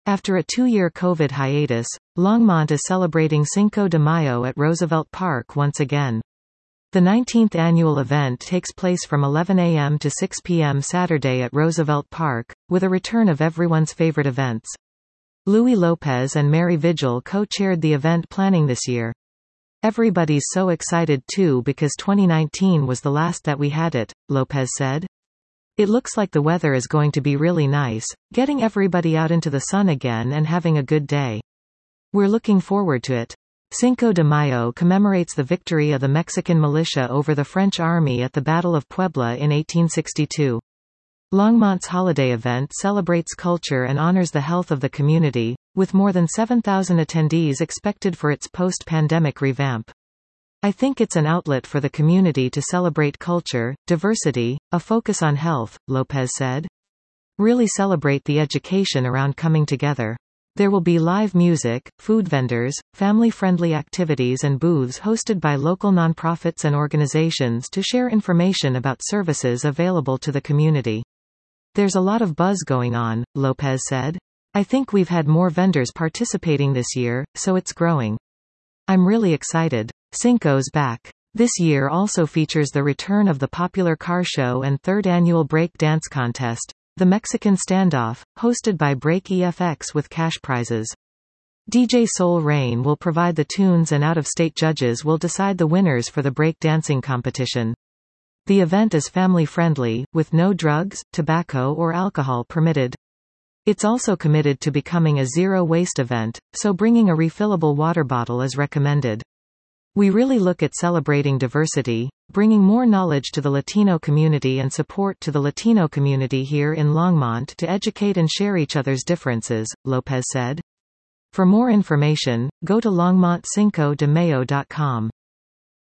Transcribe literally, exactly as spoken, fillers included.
After a two-year COVID hiatus, Longmont is celebrating Cinco de Mayo at Roosevelt Park once again. The nineteenth annual event takes place from eleven a m to six p m Saturday at Roosevelt Park, with a return of everyone's favorite events. Louis Lopez and Mary Vigil co-chaired the event planning this year. "Everybody's so excited too because twenty nineteen was the last that we had it," Lopez said. "It looks like the weather is going to be really nice, getting everybody out into the sun again and having a good day. We're looking forward to it." Cinco de Mayo commemorates the victory of the Mexican militia over the French army at the Battle of Puebla in eighteen sixty-two. Longmont's holiday event celebrates culture and honors the health of the community, with more than seven thousand attendees expected for its post-pandemic revamp. "I think it's an outlet for the community to celebrate culture, diversity, a focus on health," Lopez said. "Really celebrate the education around coming together. There will be live music, food vendors, family-friendly activities and booths hosted by local nonprofits and organizations to share information about services available to the community. There's a lot of buzz going on," Lopez said. "I think we've had more vendors participating this year, so it's growing. I'm really excited. Cinco's back. This year also features the return of the popular car show and third annual break dance contest, The Mexican Standoff, hosted by Break E F X with cash prizes. D J Soul Rain will provide the tunes and out-of-state judges will decide the winners for the break dancing competition. The event is family-friendly, with no drugs, tobacco or alcohol permitted. It's also committed to becoming a zero-waste event, so bringing a refillable water bottle is recommended. We really look at celebrating diversity, bringing more knowledge to the Latino community and support to the Latino community here in Longmont to educate and share each other's differences," Lopez said. For more information, go to longmont cinco de mayo dot com.